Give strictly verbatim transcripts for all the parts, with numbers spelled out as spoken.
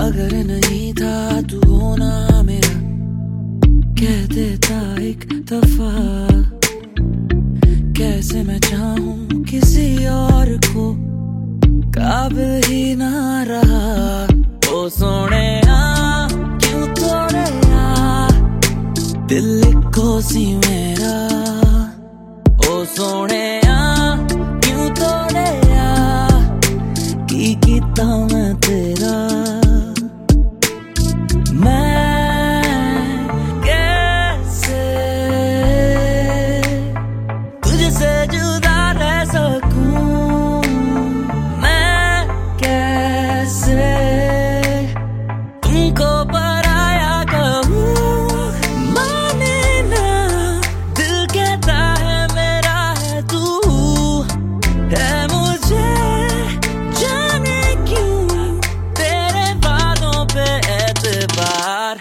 अगर नहीं था तू होना मेरा, कह देता एक दफा। कैसे मैं चाहूं किसी और को, काबिल ही ना रहा। ओ सोने आ, क्यों तोड़े आ दिल को सी मेरा। ओ सोने आ, क्यों तोड़े आ की कीता मैं तेरा। मैं कैसे तुझसे जुदा रह सकूं, मैं कैसे तुमको पराया कहूं। माने ना दिल कहता है मेरा है तू, है मुझे जाने क्यों तेरे बालों पे एतबार।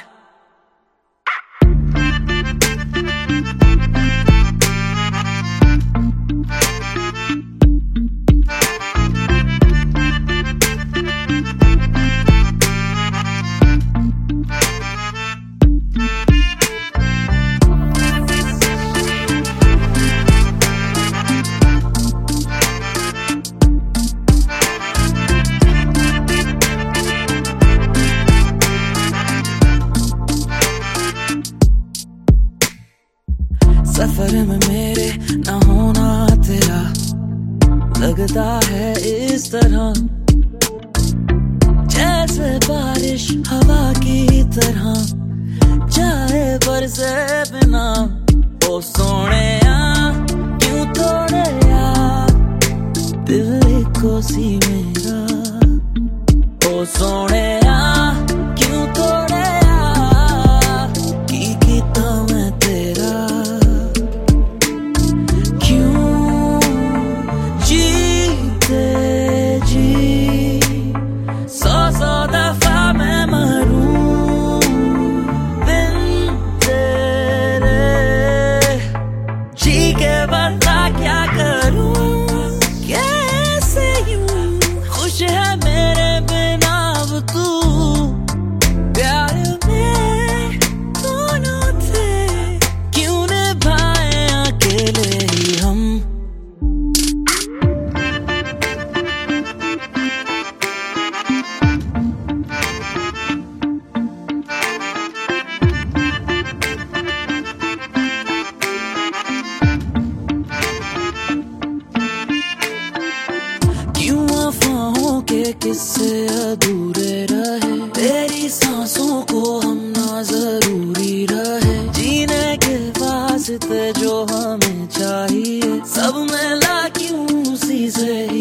सफर में मेरे ना होना तेरा लगता है इस तरह, जैसे बारिश हवा की तरह जाए बरसे बिना। ओ सोने आ, क्यों तोड़े आ दिल को सी मेरा। ओ सोने आ, क्यों तोड़े आ की कीता मैं तेरा। सौ सौ दफा मैं मरूं बिन तेरे, जी के बता क्या करूं। कैसे यूं खुश है मेरे बिना अब तू, प्यार में दोनों थे क्यों निभाए अकेले ही हम। अफवाहों के किस्से अधूरे रहे, तेरी सांसों को हम ना जरूरी रहे। जीने के वास्ते जो हमें चाहिए सब मिला क्यों उसी से।